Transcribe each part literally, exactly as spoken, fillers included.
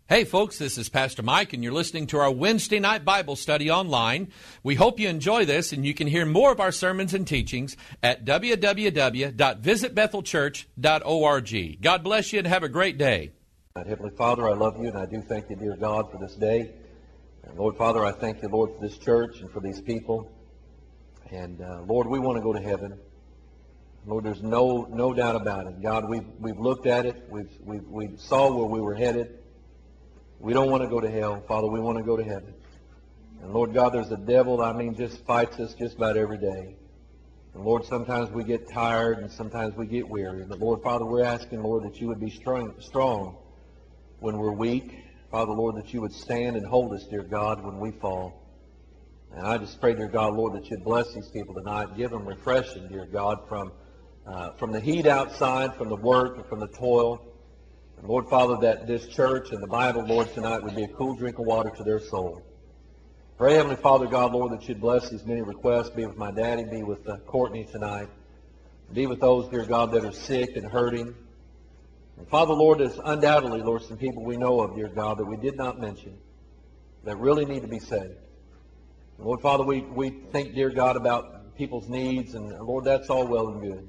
Hey folks, this is Pastor Mike and you're listening to our Wednesday night Bible study online. We hope you enjoy this and you can hear more of our sermons and teachings at w w w dot visit bethel church dot org. God bless you and have a great day. Heavenly Father, I love you and I do thank you, dear God, for this day. And Lord Father, I thank you, Lord, for this church and for these people. And uh, Lord, we want to go to heaven. Lord, there's no no doubt about it. God, we've, we've looked at it. We've, we've, we saw where we were headed. We don't want to go to hell. Father, we want to go to heaven. And Lord God, there's a devil, I mean, just fights us just about every day. And Lord, sometimes we get tired and sometimes we get weary. But Lord, Father, we're asking, Lord, that you would be strong, strong when we're weak. Father, Lord, that you would stand and hold us, dear God, when we fall. And I just pray, dear God, Lord, that you'd bless these people tonight. Give them refreshing, dear God, from, uh, from the heat outside, from the work, and from the toil. Lord, Father, that this church and the Bible, Lord, tonight would be a cool drink of water to their soul. Pray, Heavenly Father, God, Lord, that you'd bless these many requests. Be with my daddy. Be with uh, Courtney tonight. Be with those, dear God, that are sick and hurting. And Father, Lord, there's undoubtedly, Lord, some people we know of, dear God, that we did not mention that really need to be saved. And Lord, Father, we, we think, dear God, about people's needs. And, Lord, that's all well and good.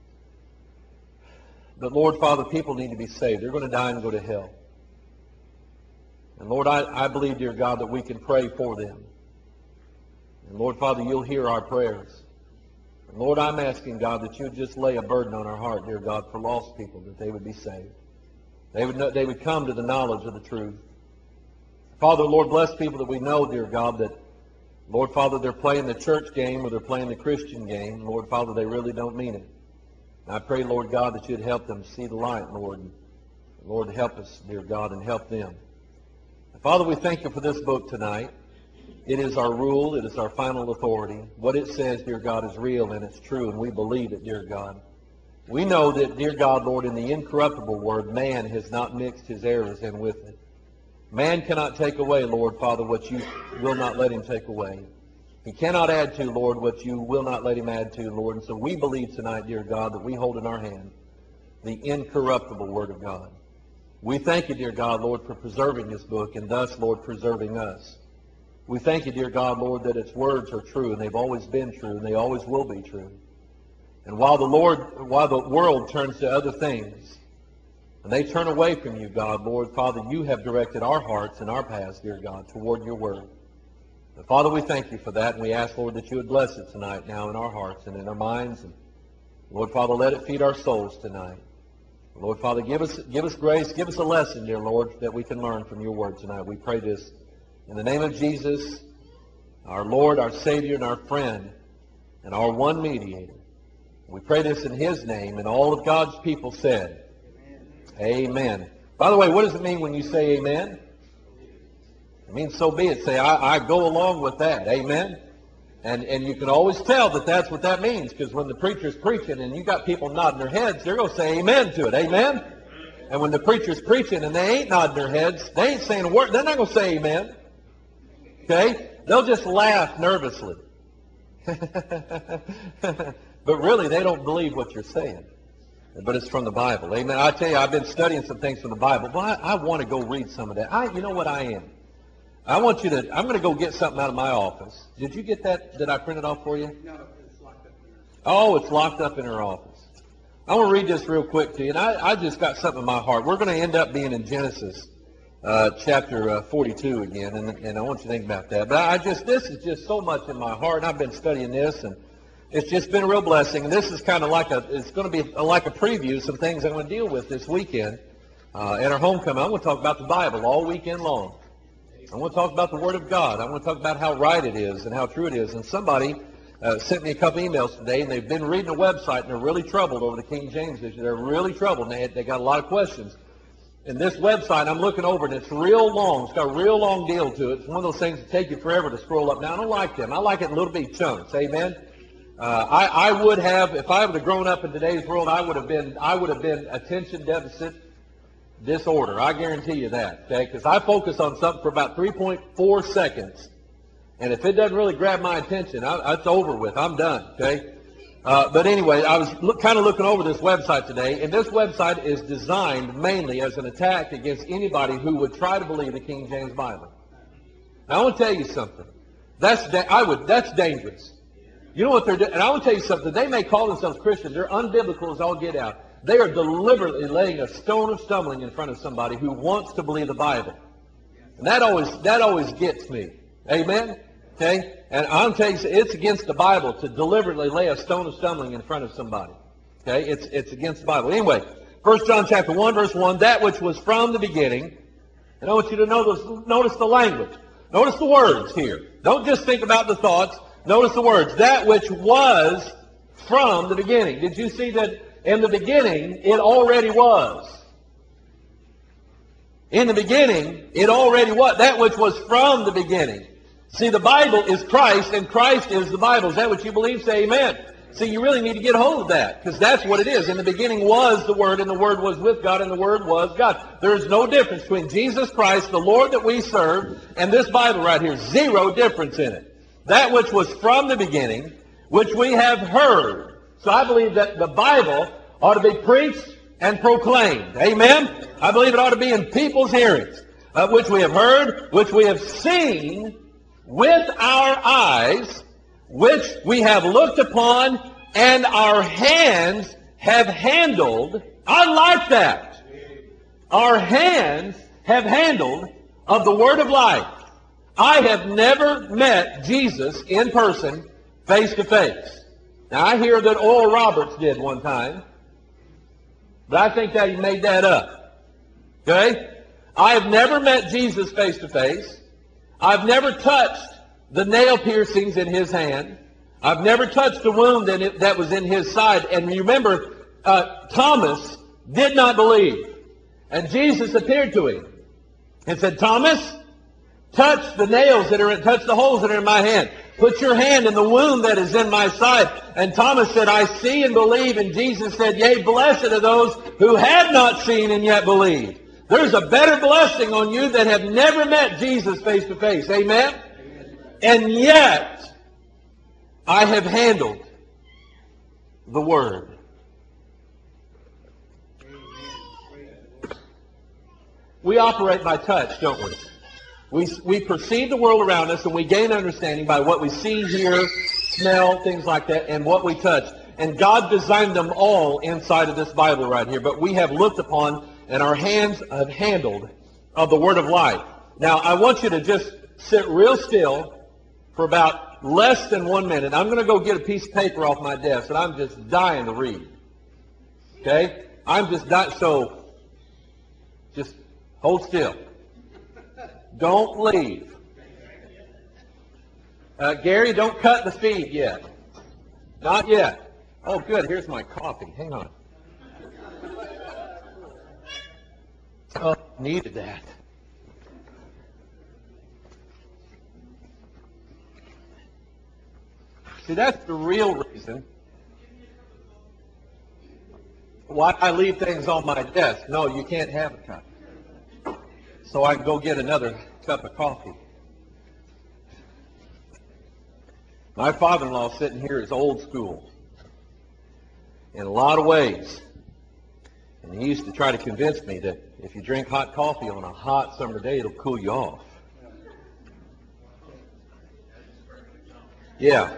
But, Lord, Father, people need to be saved. They're going to die and go to hell. And, Lord, I, I believe, dear God, that we can pray for them. And, Lord, Father, you'll hear our prayers. And, Lord, I'm asking, God, that you would just lay a burden on our heart, dear God, for lost people, that they would be saved. They would, know, they would come to the knowledge of the truth. Father, Lord, bless people that we know, dear God, that, Lord, Father, they're playing the church game or they're playing the Christian game. Lord, Father, they really don't mean it. I pray, Lord God, that you'd help them see the light, Lord. And Lord, help us, dear God, and help them. And Father, we thank you for this book tonight. It is our rule. It is our final authority. What it says, dear God, is real and it's true, and we believe it, dear God. We know that, dear God, Lord, in the incorruptible word, man has not mixed his errors in with it. Man cannot take away, Lord, Father, what you will not let him take away. He cannot add to, Lord, what you will not let him add to, Lord. And so we believe tonight, dear God, that we hold in our hand the incorruptible Word of God. We thank you, dear God, Lord, for preserving this book and thus, Lord, preserving us. We thank you, dear God, Lord, that its words are true and they've always been true and they always will be true. And while the Lord, while the world turns to other things and they turn away from you, God, Lord, Father, you have directed our hearts and our paths, dear God, toward your Word. But Father, we thank you for that, and we ask, Lord, that you would bless it tonight now in our hearts and in our minds. And Lord, Father, let it feed our souls tonight. Lord, Father, give us give us grace, give us a lesson, dear Lord, that we can learn from your word tonight. We pray this in the name of Jesus, our Lord, our Savior, and our friend, and our one mediator. We pray this in his name, and all of God's people said, Amen. Amen. By the way, what does it mean when you say amen? It means so be it. Say, I, I go along with that. Amen? And and you can always tell that that's what that means, because when the preacher's preaching and you got people nodding their heads, they're going to say amen to it. Amen? And when the preacher's preaching and they ain't nodding their heads, they ain't saying a word, they're not going to say amen. Okay? They'll just laugh nervously. But really, they don't believe what you're saying. But it's from the Bible. Amen? I tell you, I've been studying some things from the Bible. Well, I, I want to go read some of that. I, you know what I am? I want you to, I'm going to go get something out of my office. Did you get that that I printed off for you? No, it's locked up in her. Oh, it's locked up in her office. I want to read this real quick to you. And I, I just got something in my heart. We're going to end up being in Genesis uh, chapter uh, forty-two again. And, and I want you to think about that. But I just, this is just so much in my heart. And I've been studying this. And it's just been a real blessing. And this is kind of like a, it's going to be like a preview of some things I'm going to deal with this weekend uh, at our homecoming. I'm going to talk about the Bible all weekend long. I want to talk about the Word of God. I want to talk about how right it is and how true it is. And somebody uh, sent me a couple emails today, and they've been reading a website, and they're really troubled over the King James issue. They're really troubled, and they, had, they got a lot of questions. And this website, I'm looking over, and it's real long. It's got a real long deal to it. It's one of those things that take you forever to scroll up. Now, I don't like them. I like it in little bitty chunks. Amen? Uh, I, I would have, if I would have grown up in today's world, I would have been, I would have been attention deficit disorder. I guarantee you that, okay? Because I focus on something for about three point four seconds. And if it doesn't really grab my attention, I, it's over with. I'm done, okay? Uh, but anyway, I was look, kind of looking over this website today, and this website is designed mainly as an attack against anybody who would try to believe the King James Bible. Now, I want to tell you something. That's da- I would. That's dangerous. You know what they're doing? And I want to tell you something. They may call themselves Christians. They're unbiblical as all get out. They are deliberately laying a stone of stumbling in front of somebody who wants to believe the Bible. And that always that always gets me. Amen? Okay? And I'm telling you, it's against the Bible to deliberately lay a stone of stumbling in front of somebody. Okay? It's it's against the Bible. Anyway, First John chapter one, verse one, that which was from the beginning. And I want you to notice, notice the language. Notice the words here. Don't just think about the thoughts. Notice the words. That which was from the beginning. Did you see that in the beginning it already was? In the beginning it already was. That which was from the beginning. See, the Bible is Christ, and Christ is the Bible. Is that what you believe? Say amen. See, you really need to get a hold of that, because that's what it is. In the beginning was the Word, and the Word was with God, and the Word was God. There is no difference between Jesus Christ, the Lord that we serve, and this Bible right here. Zero difference in it. That which was from the beginning, which we have heard. So I believe that the Bible ought to be preached and proclaimed. Amen? I believe it ought to be in people's hearings, uh, which we have heard, which we have seen with our eyes, which we have looked upon, and our hands have handled. I like that. Our hands have handled of the Word of life. I have never met Jesus in person, face to face. Now, I hear that Oral Roberts did one time, but I think that he made that up. Okay? I have never met Jesus face to face. I've never touched the nail piercings in his hand. I've never touched the wound in it that was in his side. And you remember, uh, Thomas did not believe. And Jesus appeared to him and said, Thomas, touch the nails that are in, touch the holes that are in my hand. Put your hand in the wound that is in my side. And Thomas said, I see and believe. And Jesus said, yea, blessed are those who have not seen and yet believe. There's a better blessing on you that have never met Jesus face to face. Amen? And yet, I have handled the Word. We operate by touch, don't we? We, we perceive the world around us, and we gain understanding by what we see, hear, smell, things like that, and what we touch. And God designed them all inside of this Bible right here. But we have looked upon, and our hands have handled of the Word of life. Now, I want you to just sit real still for about less than one minute. I'm going to go get a piece of paper off my desk, and I'm just dying to read. Okay? I'm just dying. So, just hold still. Don't leave. Uh, Gary, don't cut the feed yet. Not yet. Oh, good. Here's my coffee. Hang on. Oh, needed that. See, that's the real reason why I leave things on my desk. No, you can't have a cup. So I can go get another cup of coffee. My father-in-law sitting here is old school in a lot of ways. And he used to try to convince me that if you drink hot coffee on a hot summer day, it'll cool you off. Yeah.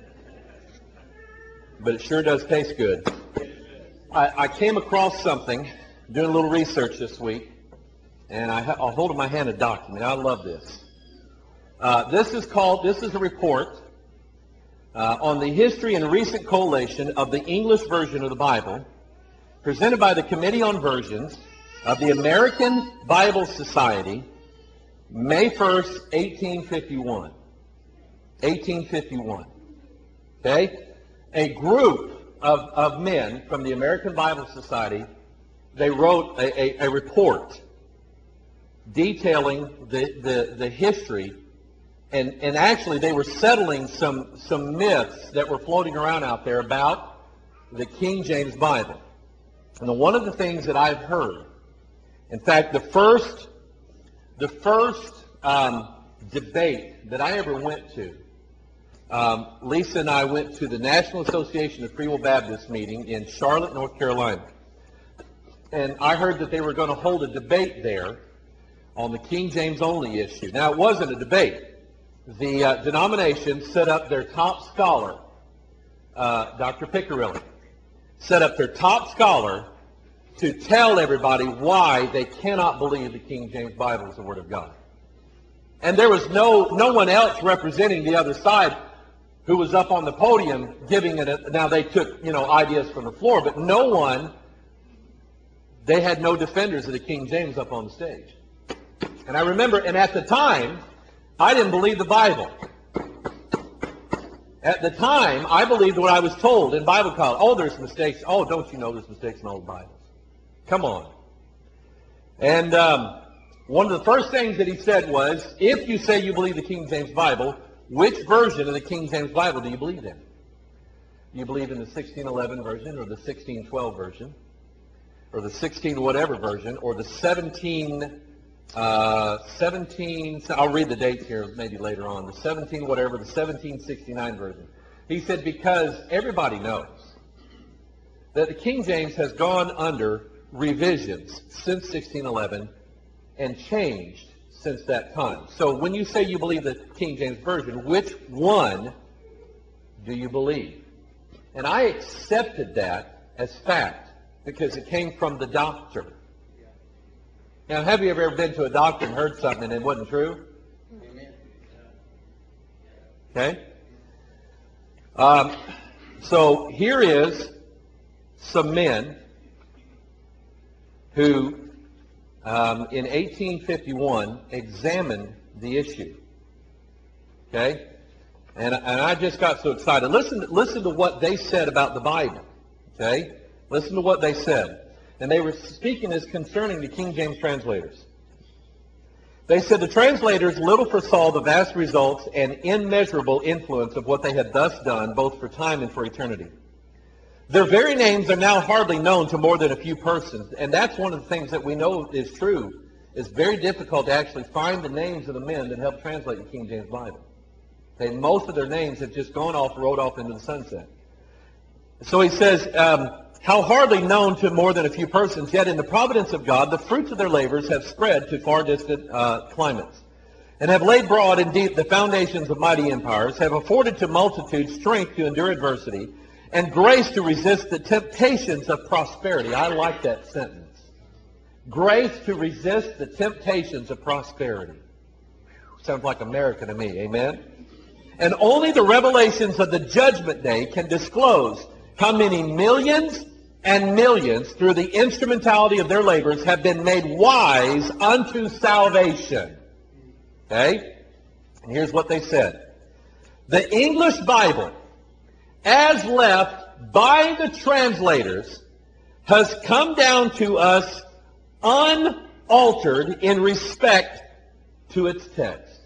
But it sure does taste good. I, I came across something, doing a little research this week, and I ha- I'll hold in my hand a document. I love this. Uh, this is called, this is a report uh, on the history and recent collation of the English version of the Bible, presented by the Committee on Versions of the American Bible Society, May first, eighteen fifty-one. eighteen fifty-one. Okay? A group of, of men from the American Bible Society, they wrote a, a, a report detailing the, the, the history, and, and actually they were settling some, some myths that were floating around out there about the King James Bible. And one of the things that I've heard, in fact, the first, the first um, debate that I ever went to Um, Lisa and I went to the National Association of Free Will Baptists meeting in Charlotte, North Carolina. And I heard that they were going to hold a debate there on the King James only issue. Now, it wasn't a debate. The uh, denomination set up their top scholar, uh, Doctor Piccirilli, set up their top scholar to tell everybody why they cannot believe the King James Bible is the Word of God. And there was no no one else representing the other side who was up on the podium giving it a, now they took, you know, ideas from the floor, but no one, they had no defenders of the King James up on the stage. And I remember, and at the time, I didn't believe the Bible. At the time, I believed what I was told in Bible college. Oh, there's mistakes. Oh, don't you know there's mistakes in old Bibles? Come on. And um, one of the first things that he said was, if you say you believe the King James Bible, which version of the King James Bible do you believe in? Do you believe in the sixteen eleven version or the sixteen twelve version or the sixteen whatever version or the seventeen, uh, seventeen, I'll read the dates here maybe later on, the seventeen whatever, the seventeen sixty-nine version. He said, because everybody knows that the King James has gone under revisions since sixteen eleven and changed since that time. So when you say you believe the King James Version, which one do you believe? And I accepted that as fact because it came from the doctor. Now, have you ever been to a doctor and heard something and it wasn't true? Okay? Um, so here is some men who Um, in eighteen fifty-one, examined the issue. Okay? And, and I just got so excited. Listen, listen to what they said about the Bible. Okay? Listen to what they said. And they were speaking as concerning the King James translators. They said the translators little foresaw the vast results and immeasurable influence of what they had thus done, both for time and for eternity. Their very names are now hardly known to more than a few persons. And that's one of the things that we know is true. It's very difficult to actually find the names of the men that helped translate the King James Bible. Okay, most of their names have just gone off, rode off into the sunset. So he says, um, how hardly known to more than a few persons, yet in the providence of God, the fruits of their labors have spread to far distant uh, climates, and have laid broad and deep the foundations of mighty empires, have afforded to multitudes strength to endure adversity, and grace to resist the temptations of prosperity. I like that sentence. Grace to resist the temptations of prosperity. Sounds like America to me, amen? And only the revelations of the judgment day can disclose how many millions and millions, through the instrumentality of their labors, have been made wise unto salvation. Okay? And here's what they said. The English Bible, as left by the translators, has come down to us unaltered in respect to its text.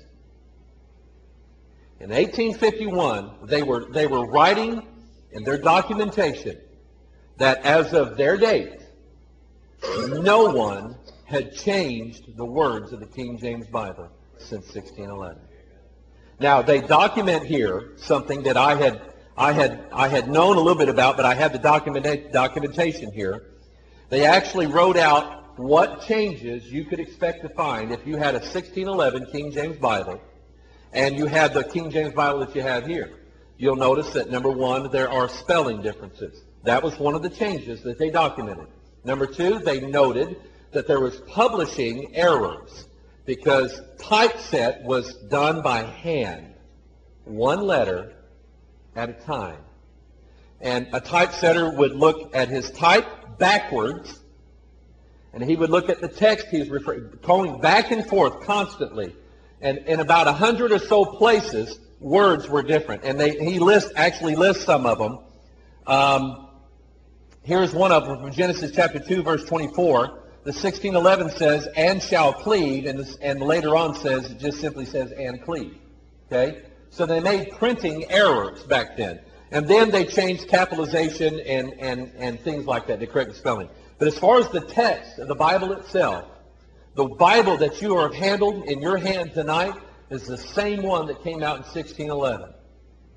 In eighteen fifty-one, they were, they were writing in their documentation that as of their date, no one had changed the words of the King James Bible since sixteen eleven. Now, they document here something that I had I had I had known a little bit about, but I had the documenta- documentation here. They actually wrote out what changes you could expect to find if you had a sixteen eleven King James Bible and you had the King James Bible that you have here. You'll notice that, number one, there are spelling differences. That was one of the changes that they documented. Number two, they noted that there was publishing errors because typeset was done by hand, one letter at a time. And a typesetter would look at his type backwards, and he would look at the text he's referring, going back and forth constantly. And in about a hundred or so places, words were different. And they, he lists, actually lists some of them. Um, here's one of them from Genesis chapter two, verse twenty-four. The sixteen eleven says, and shall cleave, and, this, and later on says, it just simply says, and cleave. Okay? So they made printing errors back then. And then they changed capitalization and, and, and things like that to correct the spelling. But as far as the text of the Bible itself, the Bible that you are handled in your hand tonight is the same one that came out in sixteen eleven.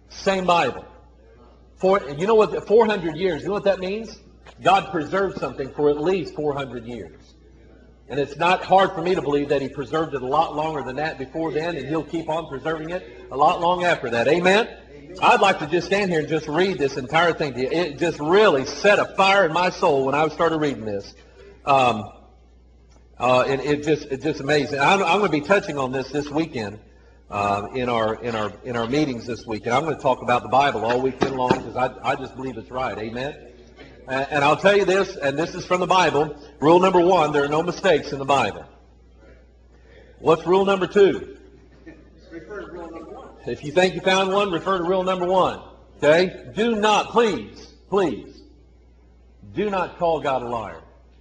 Same Bible. For, you know what? four hundred years. You know what that means? God preserved something for at least four hundred years. And it's not hard for me to believe that He preserved it a lot longer than that before then, and He'll keep on preserving it a lot long after that. Amen? I'd like to just stand here and just read this entire thing to you. It just really set a fire in my soul when I started reading this. Um, uh, it, it just it's just amazing. I'm, I'm going to be touching on this this weekend uh, in our in our in our meetings this week, and I'm going to talk about the Bible all weekend long because I I just believe it's right. Amen. And, and I'll tell you this, and this is from the Bible. Rule number one: there are no mistakes in the Bible. What's rule number two? Refer to rule number one. If you think you found one, refer to rule number one. Okay? Do not, please, please, do not call God a liar.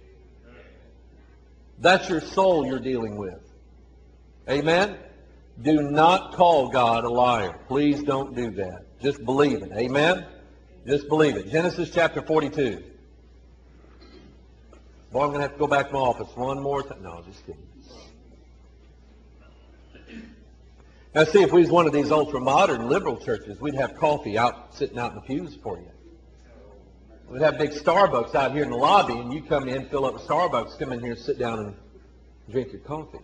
That's your soul you're dealing with. Amen? Do not call God a liar. Please don't do that. Just believe it. Amen? Just believe it. Genesis chapter forty-two. Boy, I'm going to have to go back to my office one more time. No, just kidding. Now, see, if we was one of these ultra-modern liberal churches, we'd have coffee out, sitting out in the pews for you. We'd have big Starbucks out here in the lobby, and you come in, fill up a Starbucks, come in here, sit down, and drink your coffee.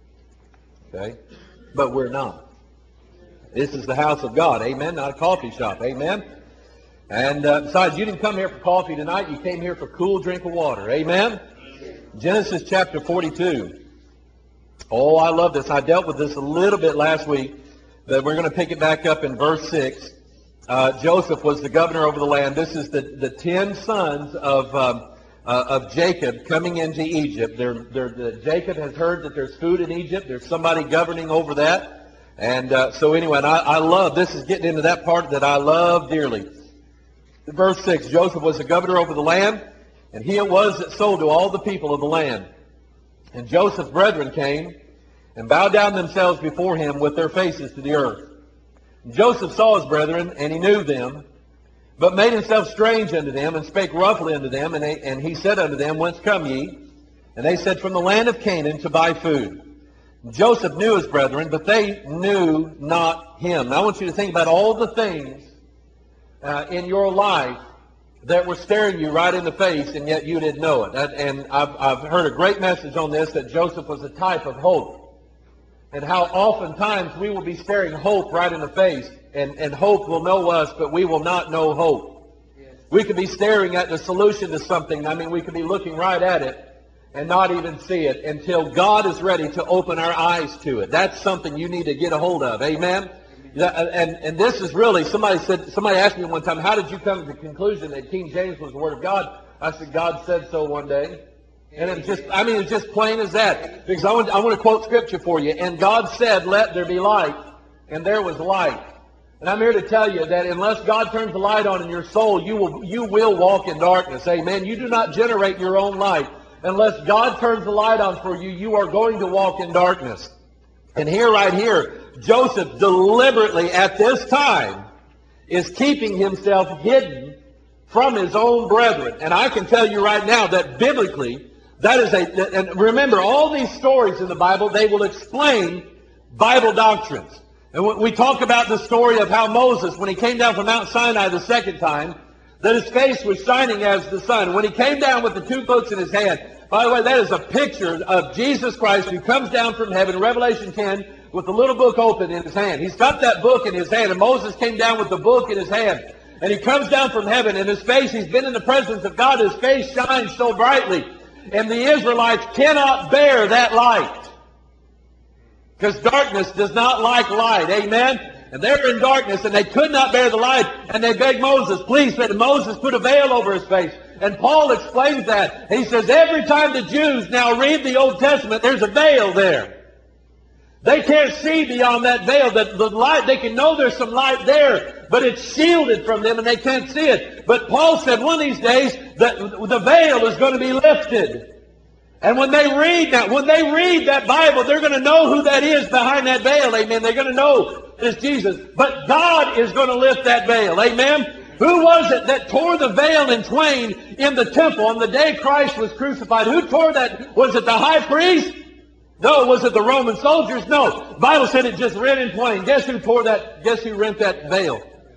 Okay? But we're not. This is the house of God. Amen? Not a coffee shop. Amen? And uh, besides, you didn't come here for coffee tonight. You came here for a cool drink of water. Amen? Genesis chapter forty-two. Oh, I love this. I dealt with this a little bit last week, but we're going to pick it back up in verse six. Uh, Joseph was the governor over the land. This is the, the ten sons of um, uh, of Jacob coming into Egypt. They're, they're, the, Jacob has heard that there's food in Egypt. There's somebody governing over that. And uh, so anyway, and I, I love, this is getting into that part that I love dearly. Verse six, Joseph was the governor over the land, and he it was that sold to all the people of the land. And Joseph's brethren came and bowed down themselves before him with their faces to the earth. And Joseph saw his brethren, and he knew them, but made himself strange unto them, and spake roughly unto them. And, they, and he said unto them, Whence come ye? And they said, From the land of Canaan to buy food. And Joseph knew his brethren, but they knew not him. Now I want you to think about all the things uh, in your life that were staring you right in the face, and yet you didn't know it. And I've, I've heard a great message on this, that Joseph was a type of hope. And how oftentimes we will be staring hope right in the face, and, and hope will know us, but we will not know hope. Yes. We could be staring at the solution to something. I mean, we could be looking right at it and not even see it until God is ready to open our eyes to it. That's something you need to get a hold of. Amen? And, and this is really, somebody said, somebody asked me one time, how did you come to the conclusion that King James was the Word of God? I said, God said so one day. And it's just, I mean, it's just plain as that. Because I want, I want to quote Scripture for you. And God said, let there be light. And there was light. And I'm here to tell you that unless God turns the light on in your soul, you will, you will walk in darkness. Amen. You do not generate your own light. Unless God turns the light on for you, you are going to walk in darkness. And here, right here, Joseph deliberately at this time is keeping himself hidden from his own brethren. And I can tell you right now that biblically, that is a, and remember, all these stories in the Bible, they will explain Bible doctrines. And we talk about the story of how Moses, when he came down from Mount Sinai the second time, that his face was shining as the sun. When he came down with the two books in his hand, by the way, that is a picture of Jesus Christ who comes down from heaven, Revelation ten, with the little book open in his hand. He's got that book in his hand, and Moses came down with the book in his hand. And he comes down from heaven, and his face, he's been in the presence of God, his face shines so brightly. And the Israelites cannot bear that light. Because darkness does not like light. Amen? And they're in darkness, and they could not bear the light. And they begged Moses, please, let Moses put a veil over his face. And Paul explains that. He says, every time the Jews now read the Old Testament, there's a veil there. They can't see beyond that veil. That the light, they can know there's some light there, but it's shielded from them and they can't see it. But Paul said one of these days that the veil is going to be lifted. And when they read that, when they read that Bible, they're going to know who that is behind that veil. Amen. They're going to know it's Jesus. But God is going to lift that veil. Amen. Who was it that tore the veil in twain in the temple on the day Christ was crucified? Who tore that? Was it the high priest? No. Was it the Roman soldiers? No. The Bible said it just rent in twain. Guess who tore that? Guess who rent that veil?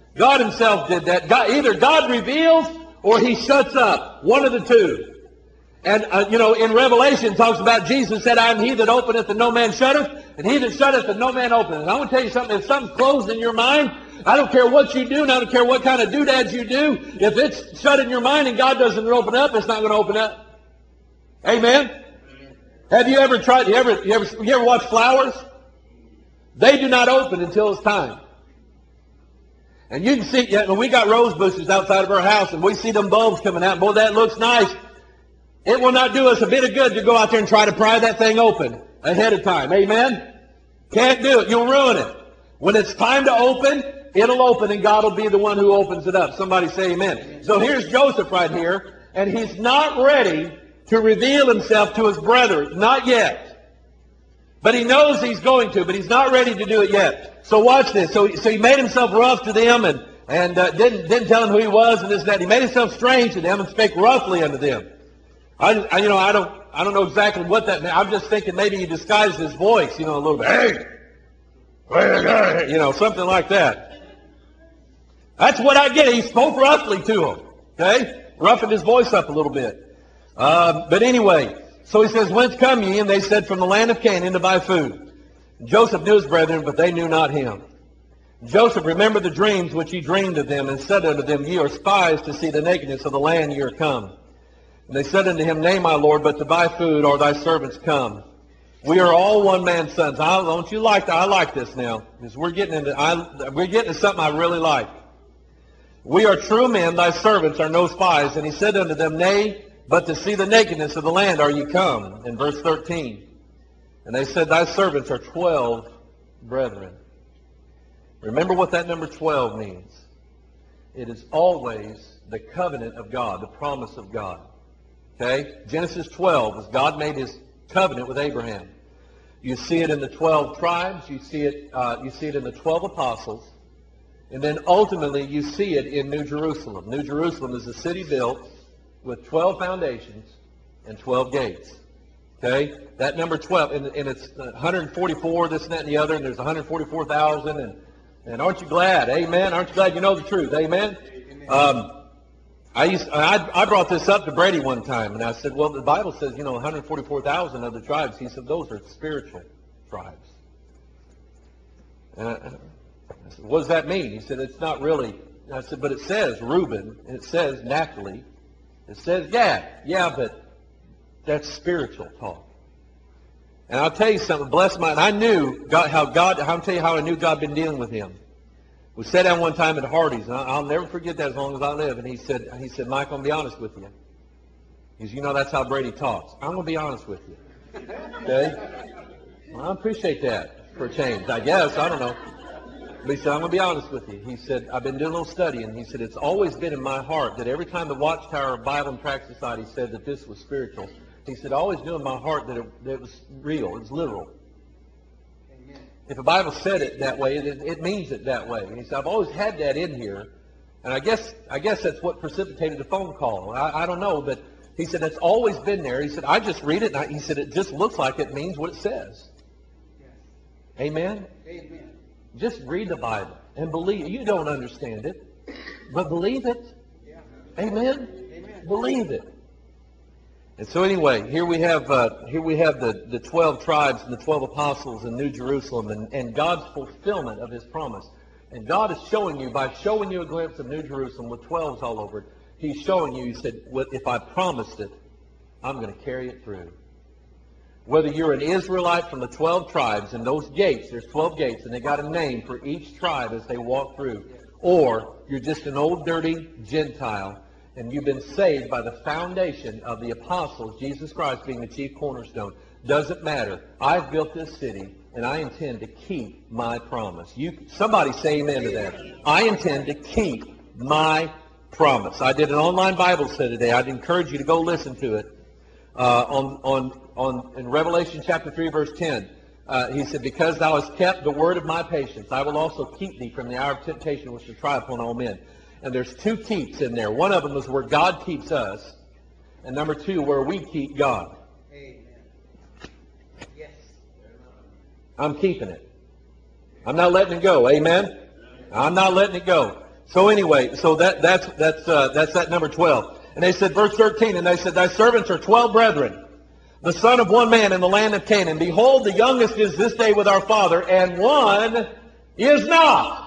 God himself did that. God, either God reveals or he shuts up. One of the two. And, uh, you know, in Revelation, it talks about Jesus said, I am he that openeth and no man shutteth, and he that shutteth and no man openeth. And I want to tell you something. If something's closed in your mind, I don't care what you do, and I don't care what kind of doodads you do. If it's shut in your mind and God doesn't open up, it's not going to open up. Amen? Have you ever tried, you ever, you ever, you ever watch flowers? They do not open until it's time. And you can see, yeah, we got rose bushes outside of our house, and we see them bulbs coming out. Boy, that looks nice. It will not do us a bit of good to go out there and try to pry that thing open ahead of time. Amen? Can't do it. You'll ruin it. When it's time to open, it'll open, and God will be the one who opens it up. Somebody say amen. So here's Joseph right here, and he's not ready to reveal himself to his brethren. Not yet. But he knows he's going to, but he's not ready to do it yet. So watch this. So, so he made himself rough to them, and, and uh, didn't, didn't tell them who he was and this and that. He made himself strange to them and spake roughly unto them. I, I, you know, I don't, I don't know exactly what that meant. I'm just thinking maybe he disguised his voice, you know, a little bit. Hey, you know, something like that. That's what I get. He spoke roughly to him. Okay, roughened his voice up a little bit. Um, but anyway, so he says, "Whence come ye?" And they said, "From the land of Canaan to buy food." Joseph knew his brethren, but they knew not him. Joseph remembered the dreams which he dreamed of them, and said unto them, Ye are spies to see the nakedness of the land ye are come. And they said unto him, Nay, my Lord, but to buy food are thy servants come. We are all one man's sons. I don't you like that? I like this now, because we're getting into I, we're getting into something I really like. We are true men, thy servants are no spies. And he said unto them, Nay, but to see the nakedness of the land are ye come. In verse thirteen. And they said, Thy servants are twelve brethren. Remember what that number twelve means. It is always the covenant of God, the promise of God. Okay? Genesis twelve, as God made his covenant with Abraham. You see it in the twelve tribes. You see it, uh, you see it in the twelve apostles. And then ultimately you see it in New Jerusalem. New Jerusalem is a city built with twelve foundations and twelve gates. Okay? That number twelve, and, and it's one hundred forty-four, this and that and the other, and there's one hundred forty-four thousand. And, and aren't you glad? Amen? Aren't you glad you know the truth? Amen? Amen. Um, I, used, I, I brought this up to Brady one time, and I said, well, the Bible says, you know, one hundred forty-four thousand of the tribes. He said, those are spiritual tribes. And I, I said, what does that mean? He said, it's not really. And I said, but it says Reuben, and it says Naphtali, it says Gad. Yeah, but that's spiritual talk. And I'll tell you something, bless my, and I knew God, how God, I'll tell you how I knew God had been dealing with him. We sat down one time at Hardee's, and I'll never forget that as long as I live. And he said, he said, Mike, I'm going to be honest with you. He said, you know, that's how Brady talks. I'm going to be honest with you. Okay? Well, I appreciate that for a change, I guess. I don't know. But he said, I'm going to be honest with you. He said, I've been doing a little study, and he said, it's always been in my heart that every time the Watchtower Bible and Tract Society said that this was spiritual, he said, I always knew in my heart that it, that it was real, it was literal. If the Bible said it that way, it, it means it that way. And he said, I've always had that in here. And I guess I guess that's what precipitated the phone call. I, I don't know, but he said, it's always been there. He said, I just read it, and I, he said, it just looks like it means what it says. Yes. Amen? Amen. Just read the Bible and believe it. You don't understand it, but believe it. Yeah. Amen? Amen? Believe it. And so anyway, here we have uh, here we have the, the twelve tribes and the twelve apostles in New Jerusalem, and, and God's fulfillment of his promise. And God is showing you, by showing you a glimpse of New Jerusalem with twelves all over it, he's showing you, he said, well, if I promised it, I'm going to carry it through. Whether you're an Israelite from the twelve tribes, and those gates, there's twelve gates, and they got a name for each tribe as they walk through, or you're just an old dirty Gentile, and you've been saved by the foundation of the apostles, Jesus Christ being the chief cornerstone. Doesn't matter. I've built this city, and I intend to keep my promise. You, somebody say amen to that. I intend to keep my promise. I did an online Bible study today. I'd encourage you to go listen to it. Uh, on, on, on, in Revelation chapter three, verse ten, uh, he said, because thou hast kept the word of my patience, I will also keep thee from the hour of temptation which shall try upon all men. And there's two keeps in there. One of them is where God keeps us. And number two, where we keep God. Amen. Yes. I'm keeping it. I'm not letting it go. Amen? I'm not letting it go. So anyway, so that that's that's uh, that's that number twelve. And they said, verse thirteen, and they said, thy servants are twelve brethren, the son of one man in the land of Canaan. Behold, the youngest is this day with our father, and one is not.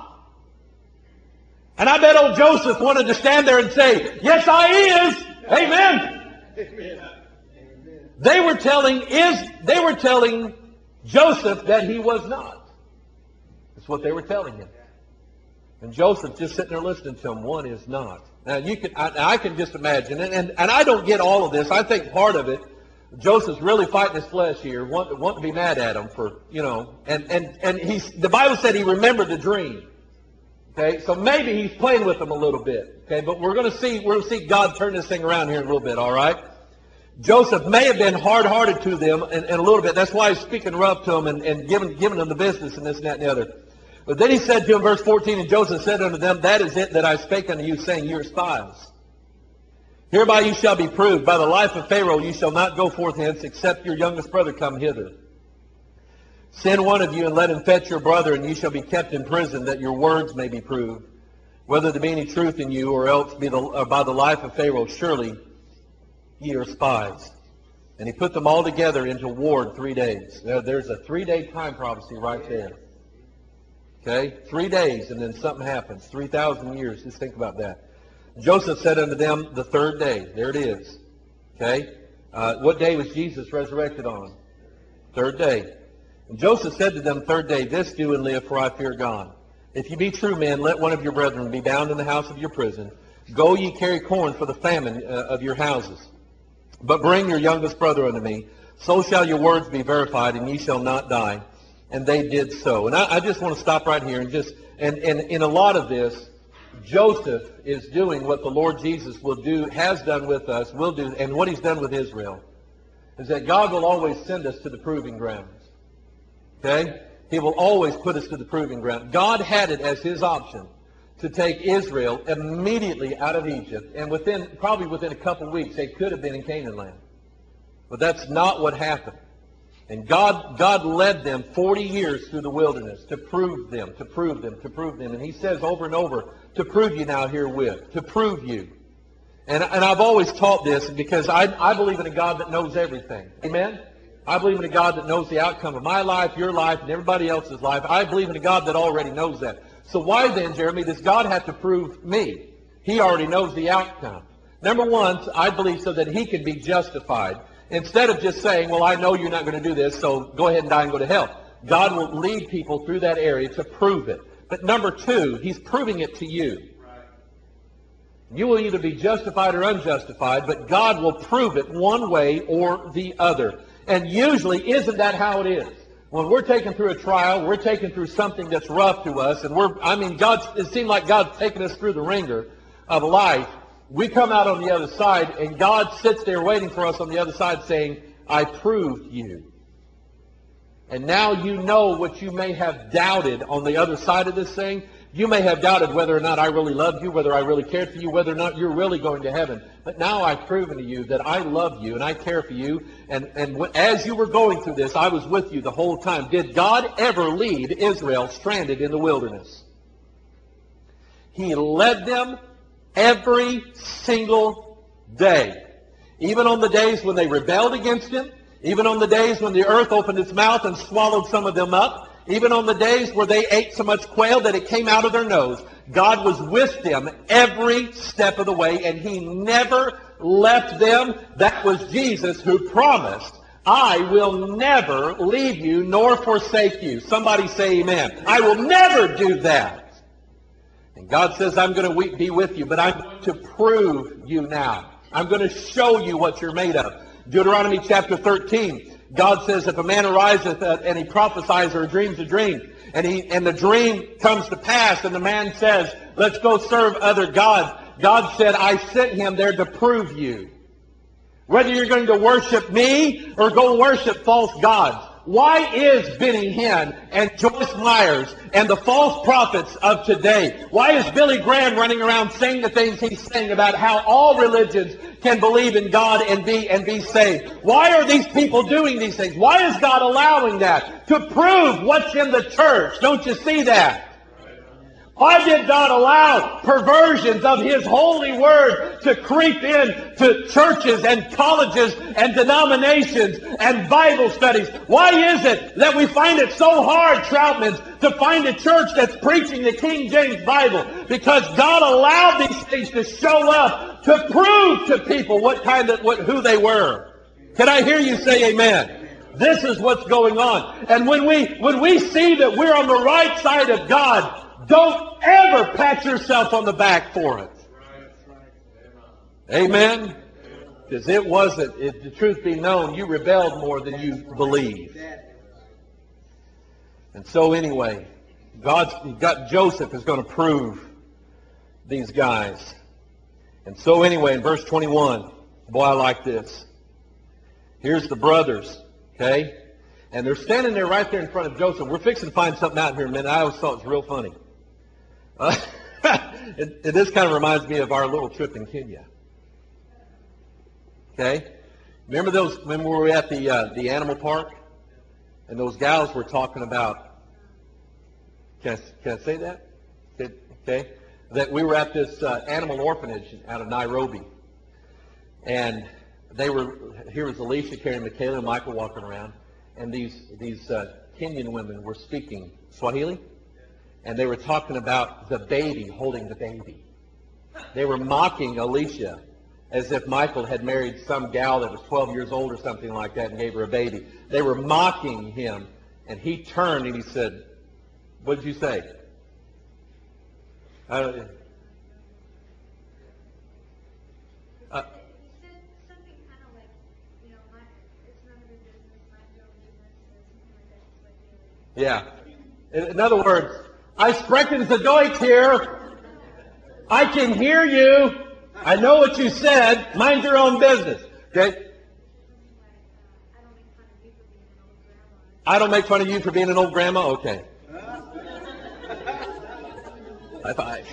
And I bet old Joseph wanted to stand there and say, yes, I is. Amen. Amen. They were telling is they were telling Joseph that he was not. That's what they were telling him. And Joseph just sitting there listening to him. One is not. Now you can I, I can just imagine, and, and and I don't get all of this. I think part of it, Joseph's really fighting his flesh here, want, want to be mad at him for, you know, and and and he's the Bible said he remembered the dream. Okay, so maybe he's playing with them a little bit. Okay, but we're going to see we're going to see God turn this thing around here in a little bit. All right. Joseph may have been hard-hearted to them in, in a little bit. That's why he's speaking rough to them and, and giving, giving them the business and this and that and the other. But then he said to him, verse fourteen, and Joseph said unto them, that is it that I spake unto you, saying, you are spies. Hereby you shall be proved. By the life of Pharaoh you shall not go forth hence, except your youngest brother come hither. Send one of you, and let him fetch your brother, and you shall be kept in prison, that your words may be proved, whether there be any truth in you, or else be the, or by the life of Pharaoh, surely ye are spies. And he put them all together into ward three days. Now, there's a three-day time prophecy right there. Okay? Three days, and then something happens. Three thousand years. Just think about that. Joseph said unto them the third day. There it is. Okay? Uh, what day was Jesus resurrected on? Third day. And Joseph said to them, third day, this do and live, for I fear God. If you be true men, let one of your brethren be bound in the house of your prison. Go ye carry corn for the famine uh, of your houses. But bring your youngest brother unto me. So shall your words be verified, and ye shall not die. And they did so. And I, I just want to stop right here and just, and, and in a lot of this, Joseph is doing what the Lord Jesus will do, has done with us, will do, and what he's done with Israel, is that God will always send us to the proving grounds. Okay? He will always put us to the proving ground. God had it as his option to take Israel immediately out of Egypt, and within, probably within a couple of weeks, they could have been in Canaan land. But that's not what happened. And God, God led them forty years through the wilderness to prove them, to prove them, to prove them. And he says over and over, to prove you now herewith, to prove you. And, and I've always taught this because I, I believe in a God that knows everything. Amen? I believe in a God that knows the outcome of my life, your life, and everybody else's life. I believe in a God that already knows that. So why then, Jeremy, does God have to prove me? He already knows the outcome. Number one, I believe so that he can be justified. Instead of just saying, well, I know you're not going to do this, so go ahead and die and go to hell. God will lead people through that area to prove it. But number two, he's proving it to you. You will either be justified or unjustified, but God will prove it one way or the other. And usually, isn't that how it is? When we're taken through a trial, we're taken through something that's rough to us, and we're, I mean, God, it seems like God's taken us through the ringer of life. We come out on the other side, and God sits there waiting for us on the other side saying, I proved you. And now you know what you may have doubted on the other side of this thing. You may have doubted whether or not I really loved you, whether I really cared for you, whether or not you're really going to heaven. But now I've proven to you that I love you and I care for you. And, and w- as you were going through this, I was with you the whole time. Did God ever lead Israel stranded in the wilderness? He led them every single day. Even on the days when they rebelled against him. Even on the days when the earth opened its mouth and swallowed some of them up. Even on the days where they ate so much quail that it came out of their nose. God was with them every step of the way, and he never left them. That was Jesus who promised, I will never leave you nor forsake you. Somebody say amen. I will never do that. And God says, I'm going to be with you, but I'm going to prove you now. I'm going to show you what you're made of. Deuteronomy chapter thirteen. God says, if a man ariseth and he prophesies or dreams a dream, and he and the dream comes to pass, and the man says, let's go serve other gods. God said, I sent him there to prove you. Whether you're going to worship me or go worship false gods. Why is Benny Hinn and Joyce Myers and the false prophets of today, why is Billy Graham running around saying the things he's saying about how all religions can believe in God and be and be saved? Why are these people doing these things? Why is God allowing that? To prove what's in the church. Don't you see that? Why did God allow perversions of His holy word to creep in to churches and colleges and denominations and Bible studies? Why is it that we find it so hard, Troutmans, to find a church that's preaching the King James Bible? Because God allowed these things to show up to prove to people what kind of what who they were. Can I hear you say amen? This is what's going on. And when we when we see that we're on the right side of God, don't ever pat yourself on the back for it. Amen? Because it wasn't, if the truth be known, you rebelled more than you believed. And so anyway, God's got Joseph is going to prove these guys. And so anyway, in verse twenty-one, boy, I like this. Here's the brothers, okay? And they're standing there right there in front of Joseph. We're fixing to find something out here in a minute. I always thought it was real funny. Uh, it, it, this kind of reminds me of our little trip in Kenya. Okay? Remember those, when we were at the, uh, the animal park? And those gals were talking about, can I, can I say that? Okay? That we were at this uh, animal orphanage out of Nairobi. And they were, here was Alicia carrying Michaela and Michael walking around. And these, these uh, Kenyan women were speaking Swahili. And they were talking about the baby holding the baby. They were mocking Alicia as if Michael had married some gal that was twelve years old or something like that and gave her a baby. They were mocking him, and he turned and he said, "What did you say?" I don't, uh, yeah. In, in other words, I sprechen the Deutsch here. I can hear you. I know what you said. Mind your own business. Okay? I don't make fun of you for being an old grandma? Okay. High five.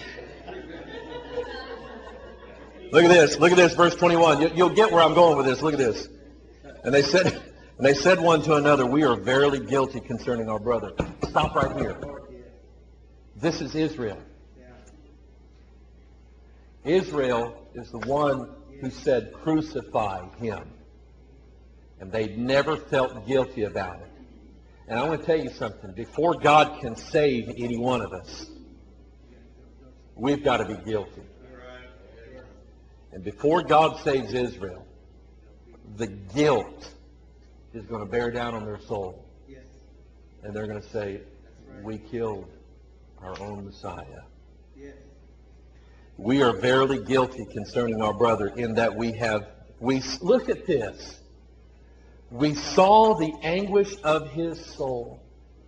Look at this. Look at this, verse twenty-one. You, you'll get where I'm going with this. Look at this. And they said, and they said one to another, "We are verily guilty concerning our brother." Stop right here. This is Israel. Israel is the one who said, "Crucify him." And they never felt guilty about it. And I want to tell you something. Before God can save any one of us, we've got to be guilty. And before God saves Israel, the guilt is going to bear down on their soul. And they're going to say, "We killed our own Messiah." We are verily guilty concerning our brother in that we have, we look at this. We saw the anguish of his soul.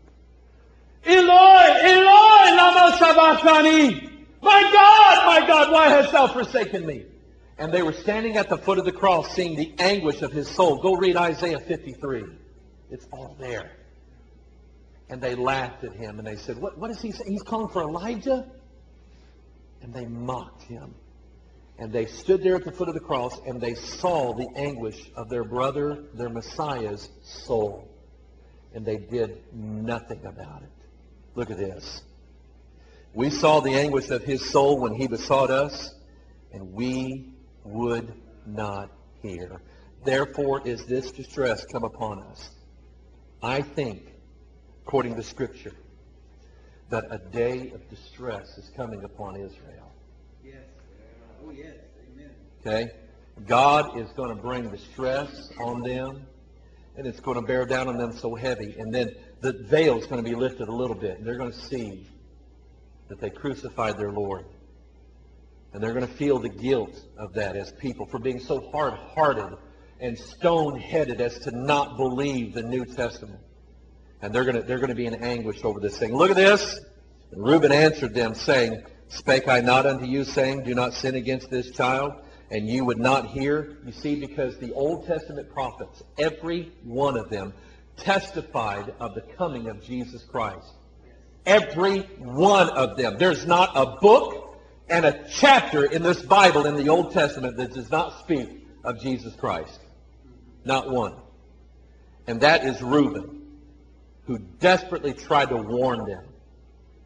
Eloi, Eloi, lama sabachthani. My God, my God, why hast thou forsaken me? And they were standing at the foot of the cross seeing the anguish of his soul. Go read Isaiah fifty-three. It's all there. And they laughed at him and they said, what, what is he saying? He's calling for Elijah? And they mocked him. And they stood there at the foot of the cross and they saw the anguish of their brother, their Messiah's soul. And they did nothing about it. Look at this. We saw the anguish of his soul when he besought us, and we would not hear. Therefore is this distress come upon us. I think, according to Scripture, that a day of distress is coming upon Israel. Yes. Oh, yes. Amen. Okay? God is going to bring distress on them, and it's going to bear down on them so heavy. And then the veil is going to be lifted a little bit, and they're going to see that they crucified their Lord. And they're going to feel the guilt of that as people for being so hard-hearted and stone-headed as to not believe the New Testament. And they're going to, they're going to be in anguish over this thing. Look at this. And Reuben answered them, saying, Spake I not unto you, saying, Do not sin against this child? And you would not hear? You see, because the Old Testament prophets, every one of them, testified of the coming of Jesus Christ. Every one of them. There's not a book and a chapter in this Bible in the Old Testament that does not speak of Jesus Christ. Not one. And that is Reuben, who desperately tried to warn them.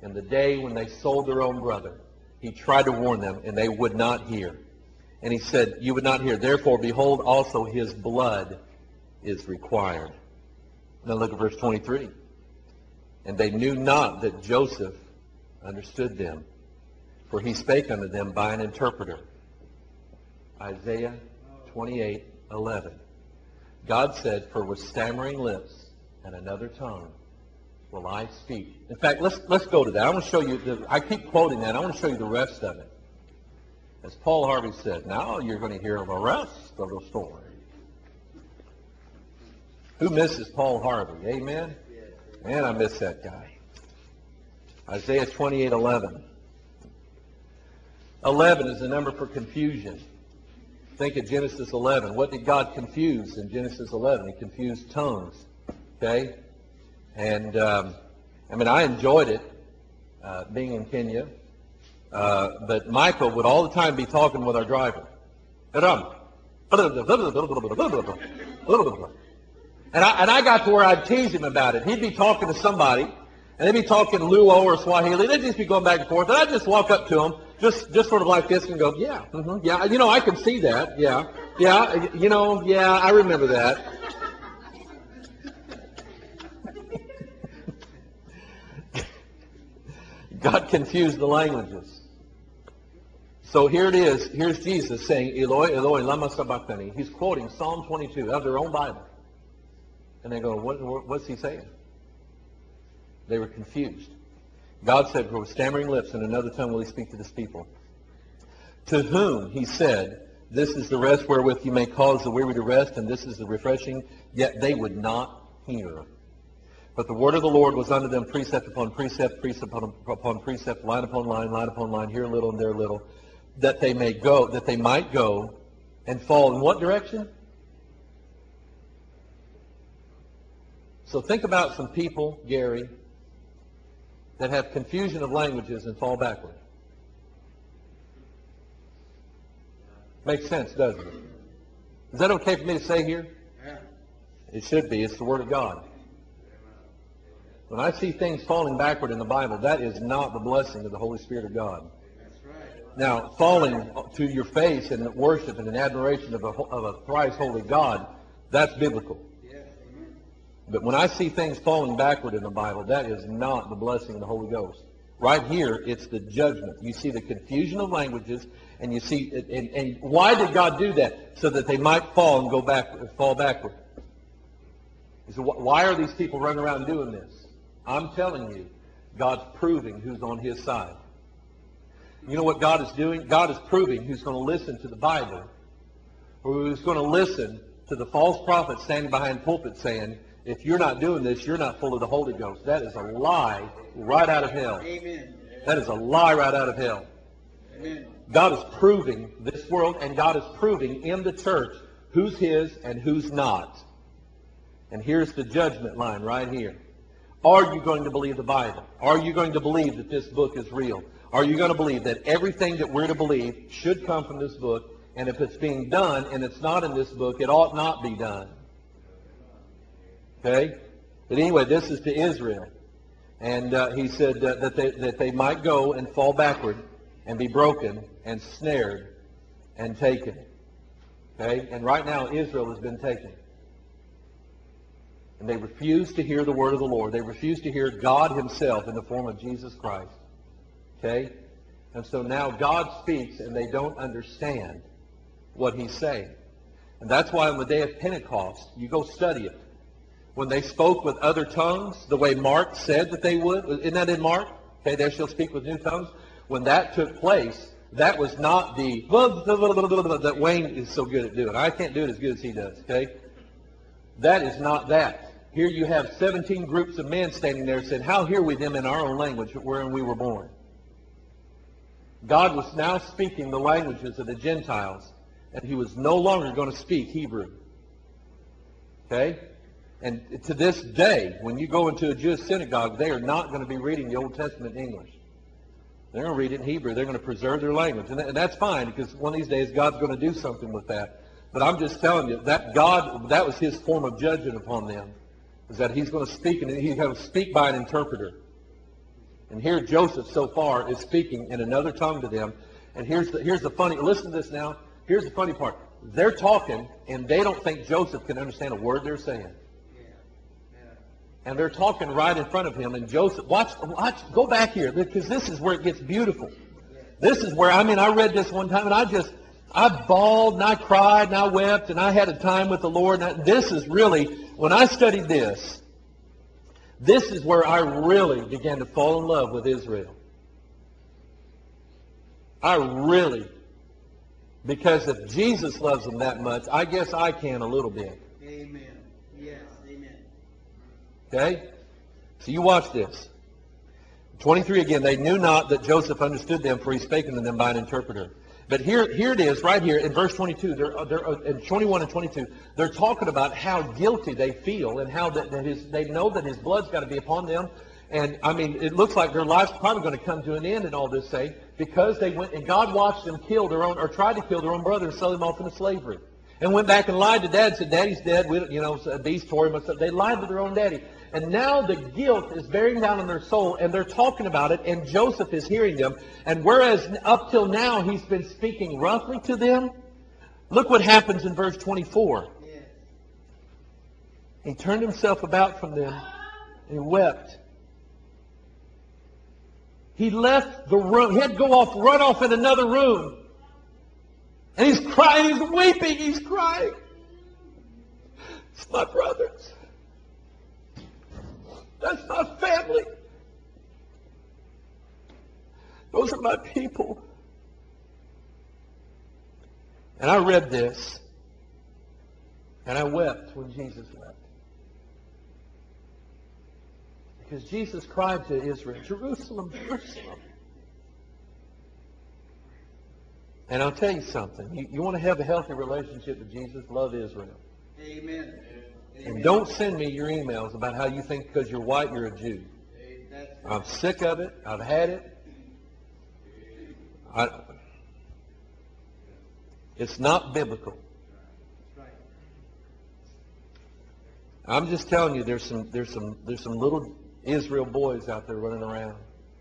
in the day when they sold their own brother. He tried to warn them, and they would not hear. And he said, you would not hear. Therefore, behold, also his blood is required. Now look at verse twenty-three. And they knew not that Joseph understood them, for he spake unto them by an interpreter. Isaiah twenty-eight eleven. God said, for with stammering lips and another tongue will I speak. In fact, let's let's go to that. I want to show you, the, I keep quoting that. I want to show you the rest of it. As Paul Harvey said, now you're going to hear the rest of the story. Who misses Paul Harvey? Amen? Man, I miss that guy. Isaiah twenty-eight eleven. eleven is the number for confusion. Think of Genesis eleven. What did God confuse in Genesis eleven? He confused tongues. Okay? And, um, I mean, I enjoyed it, uh, being in Kenya. Uh, but Michael would all the time be talking with our driver. And I, and I got to where I'd tease him about it. He'd be talking to somebody, and they'd be talking Luo or Swahili. They'd just be going back and forth. And I'd just walk up to him, just just sort of like this, and go, yeah, mm-hmm, yeah, you know, I can see that. Yeah, yeah, you know, yeah, I remember that. God confused the languages. So here it is. Here's Jesus saying, Eloi, Eloi, lama sabachthani. He's quoting Psalm twenty-two out of their own Bible. And they go, what, what, what's he saying? They were confused. God said, for with stammering lips and another tongue will he speak to this people. To whom he said, this is the rest wherewith you may cause the weary to rest, and this is the refreshing. Yet they would not hear. But the word of the Lord was unto them precept upon precept, precept upon, upon precept, line upon line, line upon line, here a little and there a little, that they may go, that they might go and fall in what direction? So think about some people, Gary, that have confusion of languages and fall backward. Makes sense, doesn't it? Is that okay for me to say here? Yeah. It should be. It's the Word of God. When I see things falling backward in the Bible, that is not the blessing of the Holy Spirit of God. That's right. Now, falling to your face in worship and in admiration of a, of a thrice holy God, that's biblical. Yes, amen. But when I see things falling backward in the Bible, that is not the blessing of the Holy Ghost. Right here, it's the judgment. You see the confusion of languages, and you see, and, and why did God do that? So that they might fall and go back, fall backward. So why are these people running around doing this? I'm telling you, God's proving who's on his side. You know what God is doing? God is proving who's going to listen to the Bible, or who's going to listen to the false prophet standing behind pulpit saying, if you're not doing this, you're not full of the Holy Ghost. That is a lie right out of hell. Amen. That is a lie right out of hell. Amen. God is proving this world, and God is proving in the church who's his and who's not. And here's the judgment line right here. Are you going to believe the Bible? Are you going to believe that this book is real? Are you going to believe that everything that we're to believe should come from this book? And if it's being done and it's not in this book, it ought not be done. Okay? But anyway, this is to Israel. And uh, he said uh, that, they, that they might go and fall backward and be broken and snared and taken. Okay? And right now, Israel has been taken. And they refuse to hear the word of the Lord. They refuse to hear God himself in the form of Jesus Christ. Okay? And so now God speaks and they don't understand what he's saying. And that's why on the day of Pentecost, you go study it. When they spoke with other tongues, the way Mark said that they would, isn't that in Mark? Okay, they shall speak with new tongues. When that took place, that was not the that Wayne is so good at doing. I can't do it as good as he does, okay? That is not that. Here you have seventeen groups of men standing there saying, how hear we them in our own language wherein we were born? God was now speaking the languages of the Gentiles, and he was no longer going to speak Hebrew. Okay? And to this day, when you go into a Jewish synagogue, they are not going to be reading the Old Testament in English. They're going to read it in Hebrew. They're going to preserve their language. And, that, and that's fine, because one of these days God's going to do something with that. But I'm just telling you, that God, that was his form of judgment upon them, is that he's going to speak, and he's going to speak by an interpreter. And here Joseph so far is speaking in another tongue to them. And here's the, here's the funny, listen to this now. Here's the funny part. They're talking, and they don't think Joseph can understand a word they're saying. And they're talking right in front of him. And Joseph, watch, watch, go back here, because this is where it gets beautiful. This is where, I mean, I read this one time, and I just, I bawled, and I cried, and I wept, and I had a time with the Lord. And I, this is really, when I studied this, this is where I really began to fall in love with Israel. I really, because if Jesus loves them that much, I guess I can a little bit. Amen. Yes. Amen. Okay? So you watch this. twenty-three again, they knew not that Joseph understood them, for he spake unto them by an interpreter. But here, here it is, right here in verse twenty-two, they're, they're, in twenty-one and twenty-two, they're talking about how guilty they feel and how that, that his, they know that his blood's got to be upon them. And, I mean, it looks like their life's probably going to come to an end in all this, say, because they went, and God watched them kill their own, or tried to kill their own brother and sell him off into slavery. And went back and lied to Dad, said, Daddy's dead, we, you know, a beast tore him. They lied to their own daddy. And now the guilt is bearing down on their soul, and they're talking about it, and Joseph is hearing them. And whereas up till now he's been speaking roughly to them, look what happens in verse twenty-four. Yes. He turned himself about from them and wept. He left the room. He had to go off, run off in another room. And he's crying, he's weeping, he's crying. It's my brothers. That's my family. Those are my people. And I read this, and I wept when Jesus wept. Because Jesus cried to Israel, Jerusalem, Jerusalem. And I'll tell you something. You, you want to have a healthy relationship with Jesus, love Israel. Amen. And don't send me your emails about how you think because you're white you're a Jew. I'm sick of it. I've had it. I, it's not biblical. I'm just telling you, there's some, there's some, there's some little Israel boys out there running around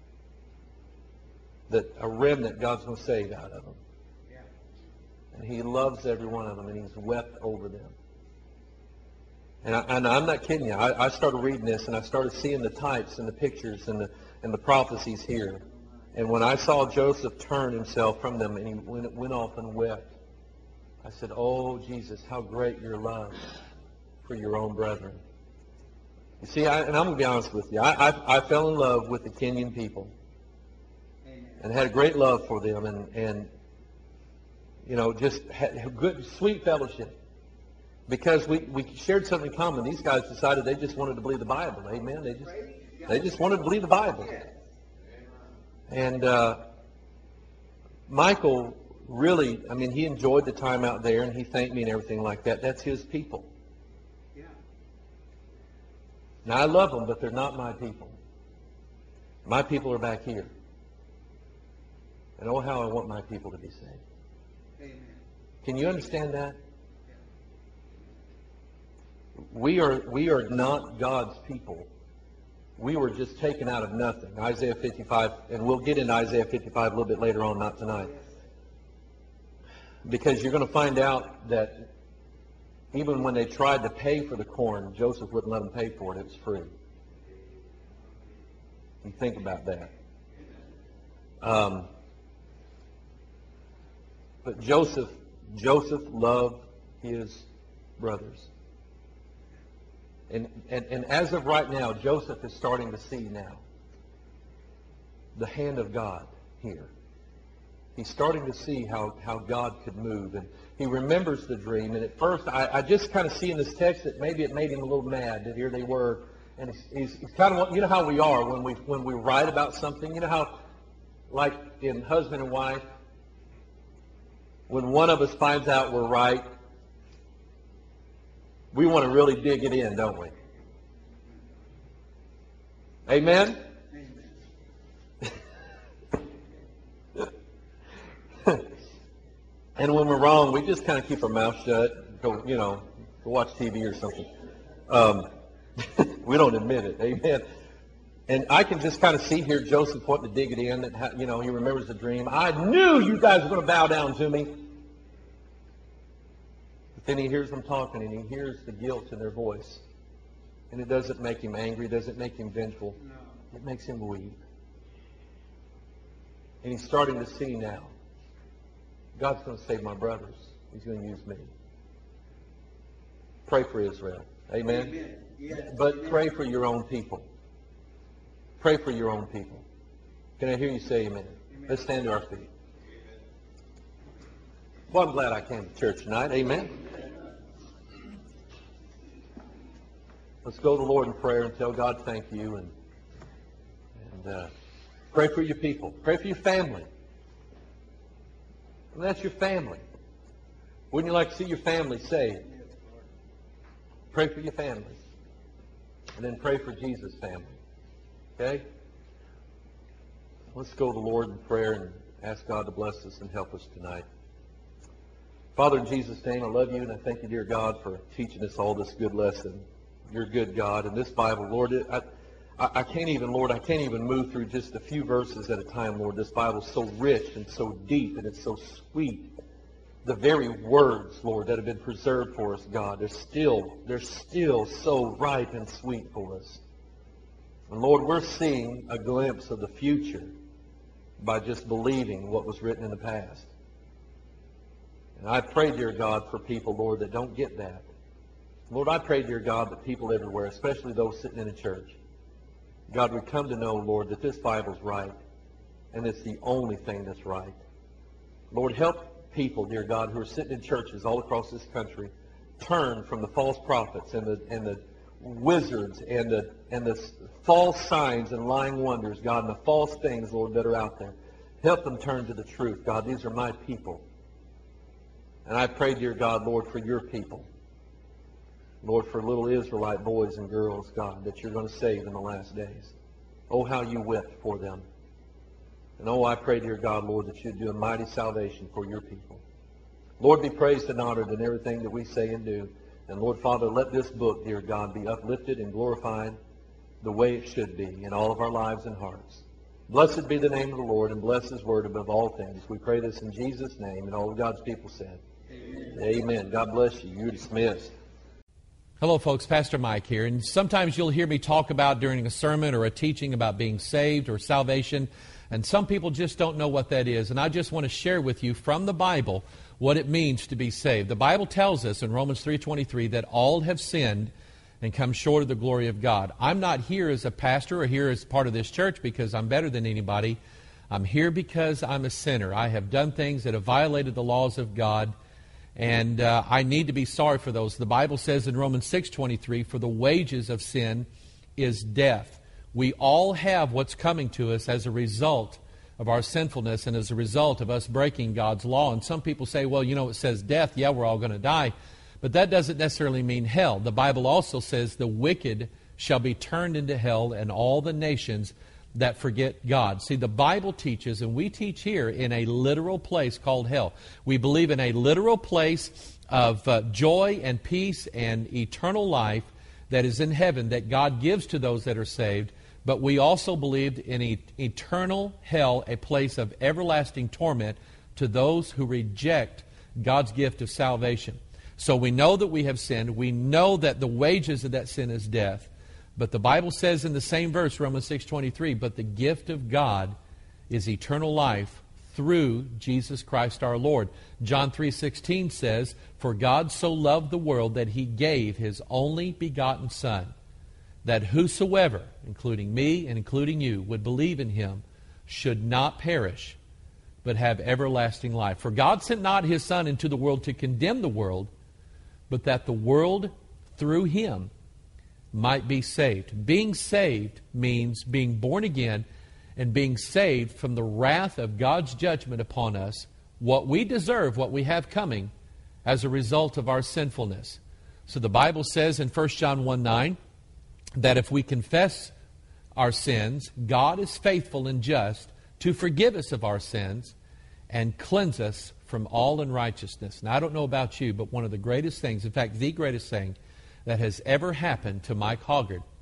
that a remnant God's going to save out of them. And He loves every one of them, and He's wept over them. And, I, and I'm not kidding you. I, I started reading this, and I started seeing the types and the pictures and the and the prophecies here. And when I saw Joseph turn himself from them, and he went, went off and wept, I said, "Oh Jesus, how great your love for your own brethren." You see, I, and I'm going to be honest with you. I, I, I fell in love with the Kenyan people, and had a great love for them, and and you know, just had good, sweet fellowship. Because we, we shared something in common. These guys decided they just wanted to believe the Bible. Amen. They just they just wanted to believe the Bible. And uh, Michael really, I mean, he enjoyed the time out there, and he thanked me and everything like that. That's his people. Now, I love them, but they're not my people. My people are back here. And oh, how I want my people to be saved. Amen. Can you understand that? We are we are not God's people. We were just taken out of nothing. Isaiah fifty-five, and we'll get into Isaiah fifty-five a little bit later on, not tonight. Because you're going to find out that even when they tried to pay for the corn, Joseph wouldn't let them pay for it. It was free. You think about that. Um, but Joseph, Joseph loved his brothers. And, and, and as of right now, Joseph is starting to see now the hand of God here. He's starting to see how, how God could move. And he remembers the dream. And at first, I, I just kind of see in this text that maybe it made him a little mad that here they were. And he's, he's, he's kind of, you know how we are when we, when we write about something. You know how, like in husband and wife, when one of us finds out we're right, we want to really dig it in, don't we? Amen? And when we're wrong, we just kind of keep our mouth shut, go, you know, go watch T V or something. Um, we don't admit it. Amen? And I can just kind of see here Joseph wanting to dig it in. That, you know, he remembers the dream. I knew you guys were going to bow down to me. But then he hears them talking, and he hears the guilt in their voice. And it doesn't make him angry. It doesn't make him vengeful. No. It makes him weep. And he's starting to see now. God's going to save my brothers. He's going to use me. Pray for Israel. Amen? Amen. Yes. But Amen. pray for your own people. Pray for your own people. Can I hear you say amen? Amen. Let's stand to our feet. Well, I'm glad I came to church tonight. Amen. Let's go to the Lord in prayer and tell God thank you. And, and uh, pray for your people. Pray for your family. And that's your family. Wouldn't you like to see your family saved? Pray for your family. And then pray for Jesus' family. Okay? Let's go to the Lord in prayer and ask God to bless us and help us tonight. Father, in Jesus' name, I love you and I thank you, dear God, for teaching us all this good lesson. You're good, God. And this Bible, Lord, it, I, I, I can't even, Lord, I can't even move through just a few verses at a time, Lord. This Bible is so rich and so deep and it's so sweet. The very words, Lord, that have been preserved for us, God, they're still, they're still so ripe and sweet for us. And Lord, we're seeing a glimpse of the future by just believing what was written in the past. And I pray, dear God, for people, Lord, that don't get that. Lord, I pray, dear God, that people everywhere, especially those sitting in a church, God, we come to know, Lord, that this Bible's right, and it's the only thing that's right. Lord, help people, dear God, who are sitting in churches all across this country, turn from the false prophets and the and the wizards and the and the false signs and lying wonders, God, and the false things, Lord, that are out there. Help them turn to the truth. God, these are my people. And I pray, dear God, Lord, for your people. Lord, for little Israelite boys and girls, God, that you're going to save in the last days. Oh, how you wept for them. And oh, I pray, dear God, Lord, that you'd do a mighty salvation for your people. Lord, be praised and honored in everything that we say and do. And Lord, Father, let this book, dear God, be uplifted and glorified the way it should be in all of our lives and hearts. Blessed be the name of the Lord, and bless his word above all things. We pray this in Jesus' name, and all of God's people said. Amen. Amen. God bless you. You're dismissed. Hello, folks. Pastor Mike here. And sometimes you'll hear me talk about during a sermon or a teaching about being saved or salvation. And some people just don't know what that is. And I just want to share with you from the Bible what it means to be saved. The Bible tells us in Romans three twenty-three that all have sinned and come short of the glory of God. I'm not here as a pastor or here as part of this church because I'm better than anybody. I'm here because I'm a sinner. I have done things that have violated the laws of God, and uh, I need to be sorry for those. The Bible says in Romans six twenty-three, for the wages of sin is death. We all have what's coming to us as a result of our sinfulness and as a result of us breaking God's law. And some people say, well, you know, it says death. Yeah, we're all going to die. But that doesn't necessarily mean hell. The Bible also says the wicked shall be turned into hell and all the nations that forget God. See, the Bible teaches, and we teach here, in a literal place called hell. We believe in a literal place of uh, joy and peace and eternal life that is in heaven that God gives to those that are saved. But we also believed in e- eternal hell, a place of everlasting torment to those who reject God's gift of salvation. So we know that we have sinned. We know that the wages of that sin is death. But the Bible says in the same verse, Romans six twenty-three, but the gift of God is eternal life through Jesus Christ our Lord. John three sixteen says, for God so loved the world that he gave his only begotten Son, that whosoever, including me and including you, would believe in him should not perish, but have everlasting life. For God sent not his Son into the world to condemn the world, but that the world through him might be saved. Being saved means being born again and being saved from the wrath of God's judgment upon us, what we deserve, what we have coming, as a result of our sinfulness. So the Bible says in First John one nine, that if we confess our sins, God is faithful and just to forgive us of our sins and cleanse us from all unrighteousness. Now, I don't know about you, but one of the greatest things, in fact, the greatest thing that has ever happened to Mike Hoggard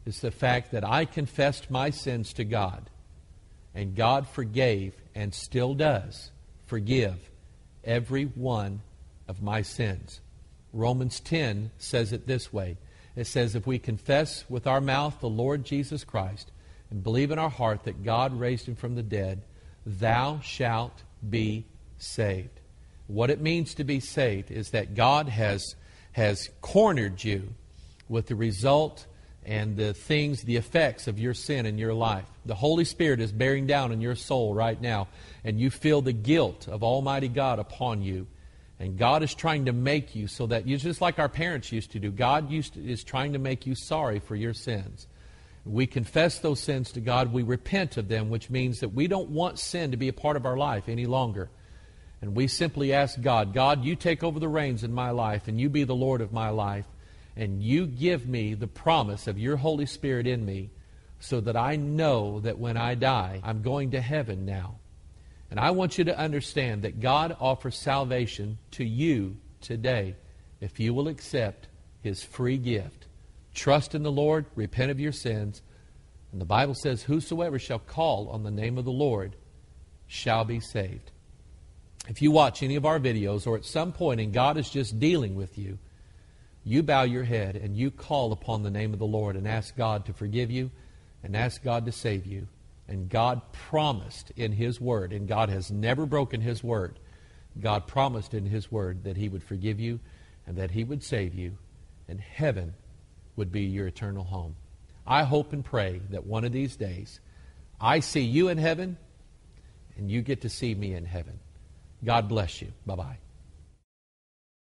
is the fact that I confessed my sins to God, and God forgave and still does forgive every one of my sins. Romans ten says it this way. It says, if we confess with our mouth the Lord Jesus Christ and believe in our heart that God raised him from the dead, thou shalt be saved. What it means to be saved is that God has, has cornered you with the result and the things, the effects of your sin in your life. The Holy Spirit is bearing down in your soul right now, and you feel the guilt of Almighty God upon you. And God is trying to make you so that you, just like our parents used to do, God used to, is trying to make you sorry for your sins. We confess those sins to God. We repent of them, which means that we don't want sin to be a part of our life any longer. And we simply ask God, God, you take over the reins in my life, and you be the Lord of my life, and you give me the promise of your Holy Spirit in me so that I know that when I die, I'm going to heaven now. And I want you to understand that God offers salvation to you today if you will accept his free gift. Trust in the Lord, repent of your sins, and the Bible says, whosoever shall call on the name of the Lord shall be saved. If you watch any of our videos or at some point and God is just dealing with you, you bow your head and you call upon the name of the Lord and ask God to forgive you and ask God to save you. And God promised in his word, and God has never broken his word, God promised in his word that he would forgive you and that he would save you, and heaven would be your eternal home. I hope and pray that one of these days I see you in heaven and you get to see me in heaven. God bless you. Bye-bye.